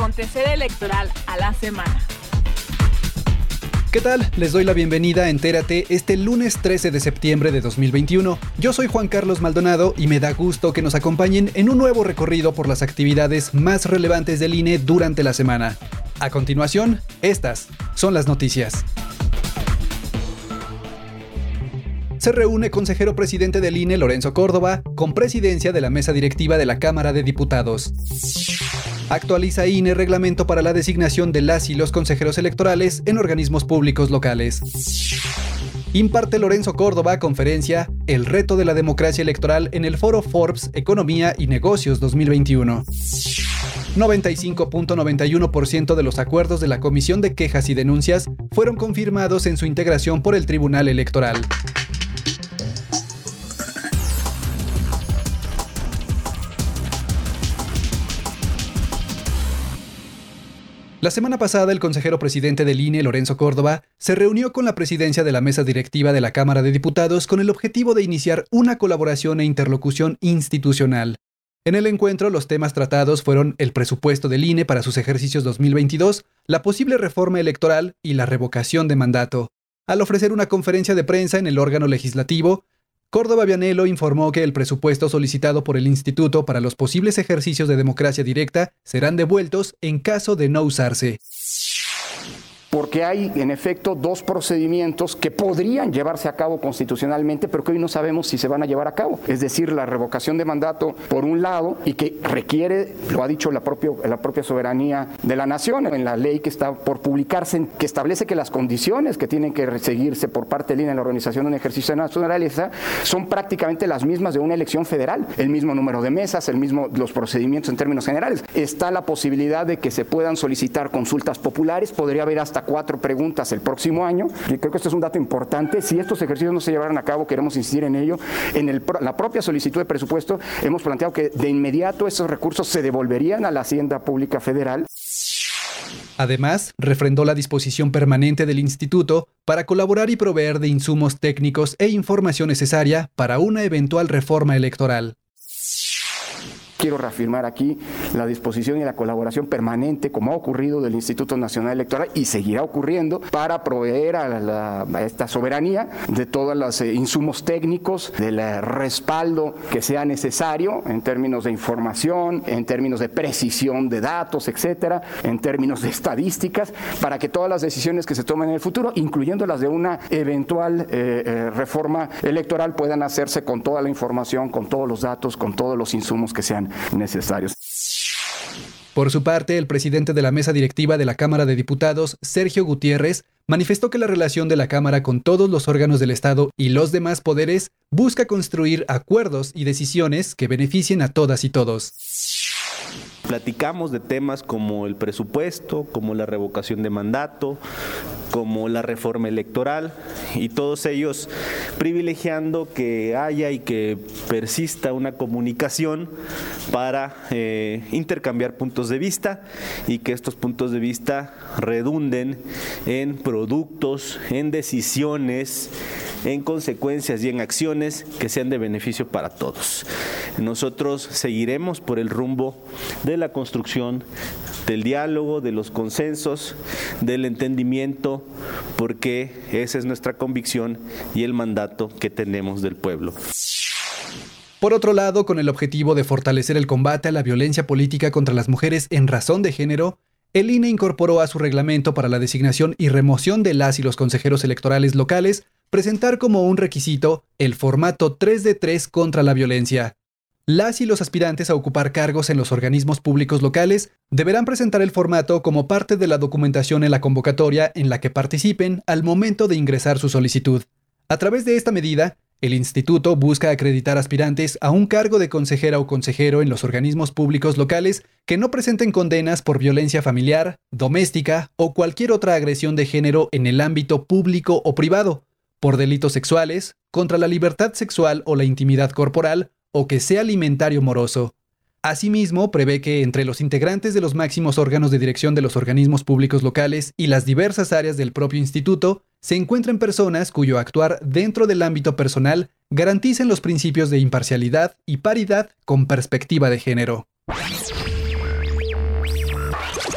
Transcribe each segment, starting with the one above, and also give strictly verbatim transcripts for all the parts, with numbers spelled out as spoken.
acontecer electoral a la semana. ¿Qué tal? Les doy la bienvenida a Entérate este lunes trece de septiembre de dos mil veintiuno. Yo soy Juan Carlos Maldonado y me da gusto que nos acompañen en un nuevo recorrido por las actividades más relevantes del I N E durante la semana. A continuación, estas son las noticias. Se reúne consejero presidente del I N E, Lorenzo Córdoba, con presidencia de la mesa directiva de la Cámara de Diputados. Actualiza I N E reglamento para la designación de las y los consejeros electorales en organismos públicos locales. Imparte Lorenzo Córdoba conferencia El reto de la democracia electoral en el foro Forbes Economía y Negocios dos mil veintiuno. noventa y cinco punto noventa y uno por ciento de los acuerdos de la Comisión de Quejas y Denuncias fueron confirmados en su integración por el Tribunal Electoral. La semana pasada, el consejero presidente del I N E, Lorenzo Córdoba, se reunió con la presidencia de la mesa directiva de la Cámara de Diputados con el objetivo de iniciar una colaboración e interlocución institucional. En el encuentro, los temas tratados fueron el presupuesto del I N E para sus ejercicios dos mil veintidós, la posible reforma electoral y la revocación de mandato. Al ofrecer una conferencia de prensa en el órgano legislativo, Córdoba Vianello informó que el presupuesto solicitado por el Instituto para los posibles ejercicios de democracia directa serán devueltos en caso de no usarse. Porque hay, en efecto, dos procedimientos que podrían llevarse a cabo constitucionalmente, pero que hoy no sabemos si se van a llevar a cabo. Es decir, la revocación de mandato, por un lado, y que requiere, lo ha dicho la, propio, la propia soberanía de la nación, en la ley que está por publicarse, que establece que las condiciones que tienen que seguirse por parte del I N E en la organización de un ejercicio de naturaleza son prácticamente las mismas de una elección federal. El mismo número de mesas, el mismo, los procedimientos en términos generales. Está la posibilidad de que se puedan solicitar consultas populares, podría haber hasta cuatro preguntas el próximo año, y creo que esto es un dato importante. Si estos ejercicios no se llevaran a cabo, queremos insistir en ello. En el, la propia solicitud de presupuesto hemos planteado que de inmediato esos recursos se devolverían a la Hacienda Pública Federal. Además, refrendó la disposición permanente del Instituto para colaborar y proveer de insumos técnicos e información necesaria para una eventual reforma electoral. Quiero reafirmar aquí la disposición y la colaboración permanente, como ha ocurrido del Instituto Nacional Electoral y seguirá ocurriendo, para proveer a, la, a esta soberanía de todos los eh, insumos técnicos, del eh, respaldo que sea necesario en términos de información, en términos de precisión de datos, etcétera, en términos de estadísticas, para que todas las decisiones que se tomen en el futuro, incluyendo las de una eventual eh, eh, reforma electoral, puedan hacerse con toda la información, con todos los datos, con todos los insumos que sean necesarios. Por su parte, el presidente de la mesa directiva de la Cámara de Diputados, Sergio Gutiérrez, manifestó que la relación de la Cámara con todos los órganos del Estado y los demás poderes busca construir acuerdos y decisiones que beneficien a todas y todos. Platicamos de temas como el presupuesto, como la revocación de mandato, como la reforma electoral, y todos ellos privilegiando que haya y que persista una comunicación para eh, intercambiar puntos de vista y que estos puntos de vista redunden en productos, en decisiones, en consecuencias y en acciones que sean de beneficio para todos. Nosotros seguiremos por el rumbo de la construcción, del diálogo, de los consensos, del entendimiento, porque esa es nuestra convicción y el mandato que tenemos del pueblo. Por otro lado, con el objetivo de fortalecer el combate a la violencia política contra las mujeres en razón de género, el I N E incorporó a su reglamento para la designación y remoción de las y los consejeros electorales locales presentar como un requisito el formato tres de tres contra la violencia. Las y los aspirantes a ocupar cargos en los organismos públicos locales deberán presentar el formato como parte de la documentación en la convocatoria en la que participen al momento de ingresar su solicitud. A través de esta medida, el instituto busca acreditar aspirantes a un cargo de consejera o consejero en los organismos públicos locales que no presenten condenas por violencia familiar, doméstica o cualquier otra agresión de género en el ámbito público o privado, por delitos sexuales, contra la libertad sexual o la intimidad corporal, o que sea alimentario moroso. Asimismo, prevé que entre los integrantes de los máximos órganos de dirección de los organismos públicos locales y las diversas áreas del propio instituto se encuentren personas cuyo actuar dentro del ámbito personal garanticen los principios de imparcialidad y paridad con perspectiva de género.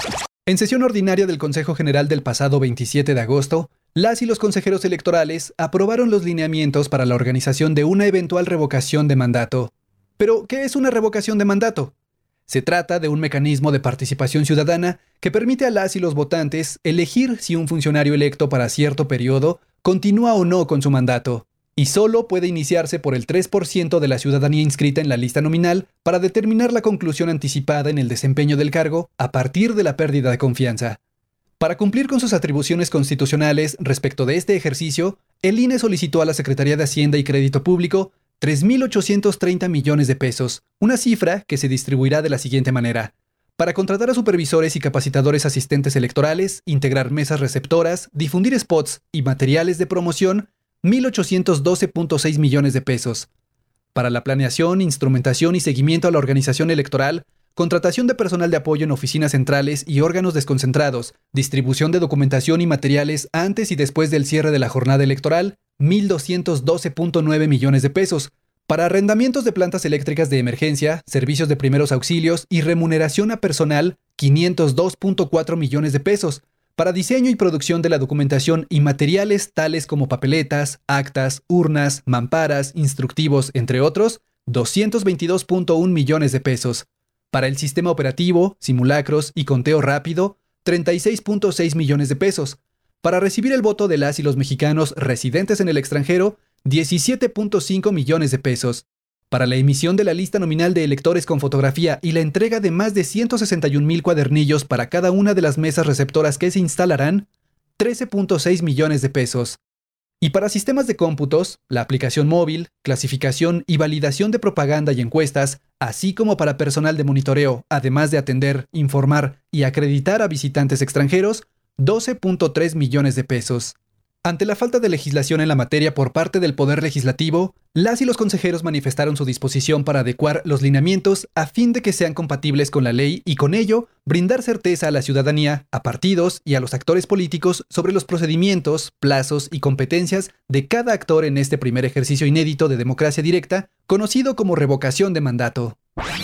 En sesión ordinaria del Consejo General del pasado veintisiete de agosto, las y los consejeros electorales aprobaron los lineamientos para la organización de una eventual revocación de mandato. ¿Pero qué es una revocación de mandato? Se trata de un mecanismo de participación ciudadana que permite a las y los votantes elegir si un funcionario electo para cierto periodo continúa o no con su mandato, y solo puede iniciarse por el tres por ciento de la ciudadanía inscrita en la lista nominal para determinar la conclusión anticipada en el desempeño del cargo a partir de la pérdida de confianza. Para cumplir con sus atribuciones constitucionales respecto de este ejercicio, el I N E solicitó a la Secretaría de Hacienda y Crédito Público tres mil ochocientos treinta millones de pesos, una cifra que se distribuirá de la siguiente manera: para contratar a supervisores y capacitadores asistentes electorales, integrar mesas receptoras, difundir spots y materiales de promoción, mil ochocientos doce punto seis millones de pesos. Para la planeación, instrumentación y seguimiento a la organización electoral, contratación de personal de apoyo en oficinas centrales y órganos desconcentrados, distribución de documentación y materiales antes y después del cierre de la jornada electoral, mil doscientos doce punto nueve millones de pesos. Para arrendamientos de plantas eléctricas de emergencia, servicios de primeros auxilios y remuneración a personal, quinientos dos punto cuatro millones de pesos. Para diseño y producción de la documentación y materiales tales como papeletas, actas, urnas, mamparas, instructivos, entre otros, doscientos veintidós punto uno millones de pesos. Para el sistema operativo, simulacros y conteo rápido, treinta y seis punto seis millones de pesos. Para recibir el voto de las y los mexicanos residentes en el extranjero, diecisiete punto cinco millones de pesos. Para la emisión de la lista nominal de electores con fotografía y la entrega de más de ciento sesenta y un mil cuadernillos para cada una de las mesas receptoras que se instalarán, trece punto seis millones de pesos. Y para sistemas de cómputos, la aplicación móvil, clasificación y validación de propaganda y encuestas, así como para personal de monitoreo, además de atender, informar y acreditar a visitantes extranjeros, doce punto tres millones de pesos. Ante la falta de legislación en la materia por parte del Poder Legislativo, las y los consejeros manifestaron su disposición para adecuar los lineamientos a fin de que sean compatibles con la ley y con ello brindar certeza a la ciudadanía, a partidos y a los actores políticos sobre los procedimientos, plazos y competencias de cada actor en este primer ejercicio inédito de democracia directa, conocido como revocación de mandato.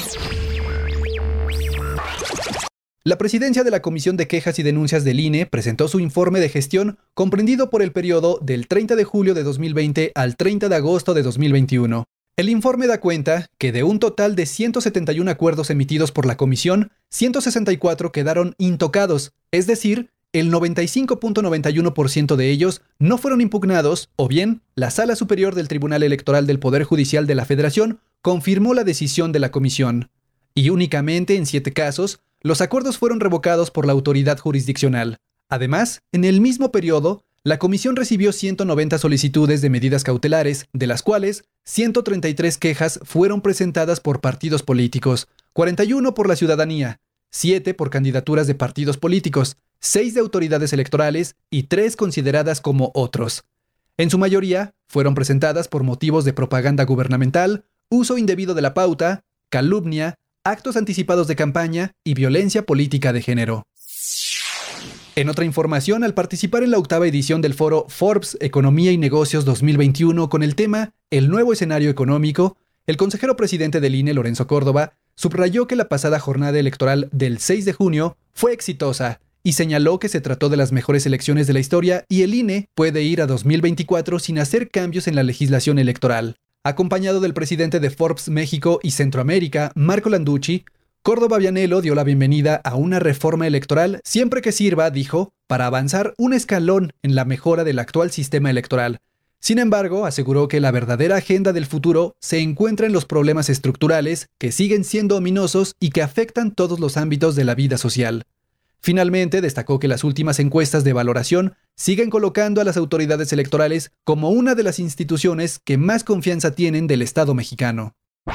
La presidencia de la Comisión de Quejas y Denuncias del I N E presentó su informe de gestión comprendido por el periodo del treinta de julio de dos mil veinte al treinta de agosto de dos mil veintiuno. El informe da cuenta que de un total de ciento setenta y uno acuerdos emitidos por la Comisión, ciento sesenta y cuatro quedaron intocados, es decir, el noventa y cinco punto noventa y uno por ciento de ellos no fueron impugnados, o bien, la Sala Superior del Tribunal Electoral del Poder Judicial de la Federación confirmó la decisión de la Comisión. Y únicamente en siete casos, los acuerdos fueron revocados por la autoridad jurisdiccional. Además, en el mismo periodo, la Comisión recibió ciento noventa solicitudes de medidas cautelares, de las cuales ciento treinta y tres quejas fueron presentadas por partidos políticos, cuarenta y uno por la ciudadanía, siete por candidaturas de partidos políticos, seis de autoridades electorales y tres consideradas como otros. En su mayoría, fueron presentadas por motivos de propaganda gubernamental, uso indebido de la pauta, calumnia, actos anticipados de campaña y violencia política de género. En otra información, al participar en la octava edición del foro Forbes Economía y Negocios dos mil veintiuno con el tema El nuevo escenario económico, el consejero presidente del I N E, Lorenzo Córdoba, subrayó que la pasada jornada electoral del seis de junio fue exitosa y señaló que se trató de las mejores elecciones de la historia y el I N E puede ir a dos mil veinticuatro sin hacer cambios en la legislación electoral. Acompañado del presidente de Forbes México y Centroamérica, Marco Landucci, Córdoba Vianello dio la bienvenida a una reforma electoral siempre que sirva, dijo, para avanzar un escalón en la mejora del actual sistema electoral. Sin embargo, aseguró que la verdadera agenda del futuro se encuentra en los problemas estructurales que siguen siendo ominosos y que afectan todos los ámbitos de la vida social. Finalmente, destacó que las últimas encuestas de valoración siguen colocando a las autoridades electorales como una de las instituciones que más confianza tienen del Estado mexicano.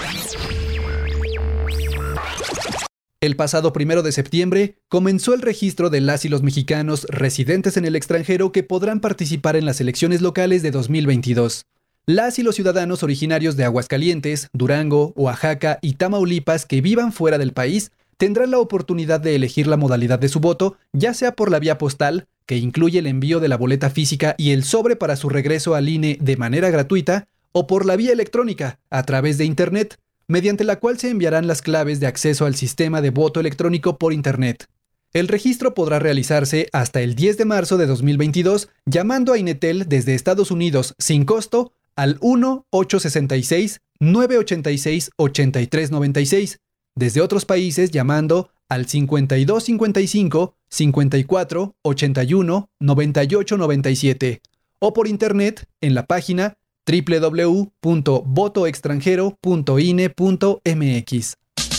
El pasado primero de septiembre comenzó el registro de las y los mexicanos residentes en el extranjero que podrán participar en las elecciones locales de dos mil veintidós. Las y los ciudadanos originarios de Aguascalientes, Durango, Oaxaca y Tamaulipas que vivan fuera del país tendrán la oportunidad de elegir la modalidad de su voto, ya sea por la vía postal, que incluye el envío de la boleta física y el sobre para su regreso al I N E de manera gratuita, o por la vía electrónica, a través de Internet, mediante la cual se enviarán las claves de acceso al sistema de voto electrónico por Internet. El registro podrá realizarse hasta el diez de marzo de dos mil veintidós llamando a INETEL desde Estados Unidos sin costo al uno ocho seis seis, nueve ocho seis, ocho tres nueve seis, desde otros países llamando al cincuenta y dos cincuenta y cinco, cincuenta y cuatro, ochenta y uno, noventa y ocho noventa y siete o por internet en la página doble u doble u doble u punto voto extranjero punto i n e punto m x.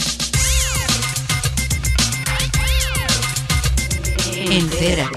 Entera.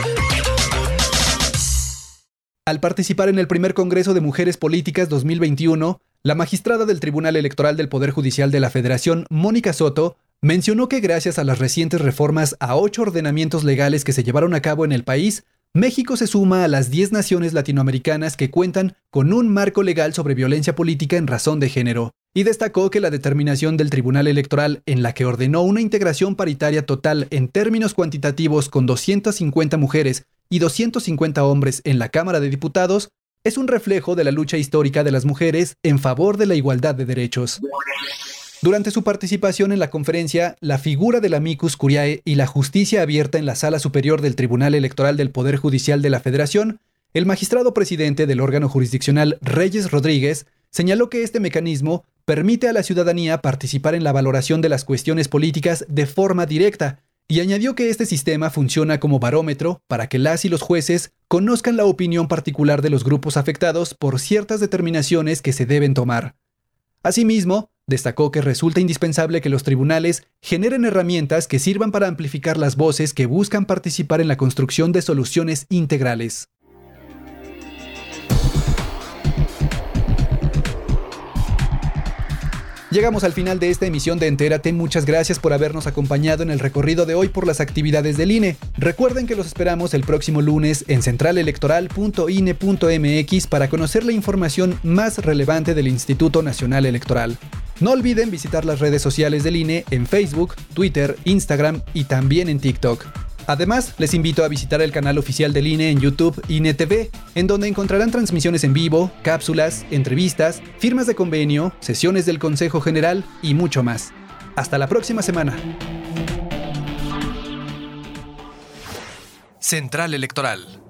Al participar en el primer Congreso de Mujeres Políticas dos mil veintiuno, la magistrada del Tribunal Electoral del Poder Judicial de la Federación, Mónica Soto, mencionó que gracias a las recientes reformas a ocho ordenamientos legales que se llevaron a cabo en el país, México se suma a las diez naciones latinoamericanas que cuentan con un marco legal sobre violencia política en razón de género, y destacó que la determinación del Tribunal Electoral en la que ordenó una integración paritaria total en términos cuantitativos con doscientas cincuenta mujeres y doscientos cincuenta hombres en la Cámara de Diputados es un reflejo de la lucha histórica de las mujeres en favor de la igualdad de derechos. Durante su participación en la conferencia, la figura del amicus curiae y la justicia abierta en la Sala Superior del Tribunal Electoral del Poder Judicial de la Federación, el magistrado presidente del órgano jurisdiccional Reyes Rodríguez señaló que este mecanismo permite a la ciudadanía participar en la valoración de las cuestiones políticas de forma directa, y añadió que este sistema funciona como barómetro para que las y los jueces conozcan la opinión particular de los grupos afectados por ciertas determinaciones que se deben tomar. Asimismo, destacó que resulta indispensable que los tribunales generen herramientas que sirvan para amplificar las voces que buscan participar en la construcción de soluciones integrales. Llegamos al final de esta emisión de Entérate. Muchas gracias por habernos acompañado en el recorrido de hoy por las actividades del I N E. Recuerden que los esperamos el próximo lunes en central electoral punto i n e punto m x para conocer la información más relevante del Instituto Nacional Electoral. No olviden visitar las redes sociales del I N E en Facebook, Twitter, Instagram y también en TikTok. Además, les invito a visitar el canal oficial del I N E en YouTube, I N E T V, en donde encontrarán transmisiones en vivo, cápsulas, entrevistas, firmas de convenio, sesiones del Consejo General y mucho más. Hasta la próxima semana. Central Electoral.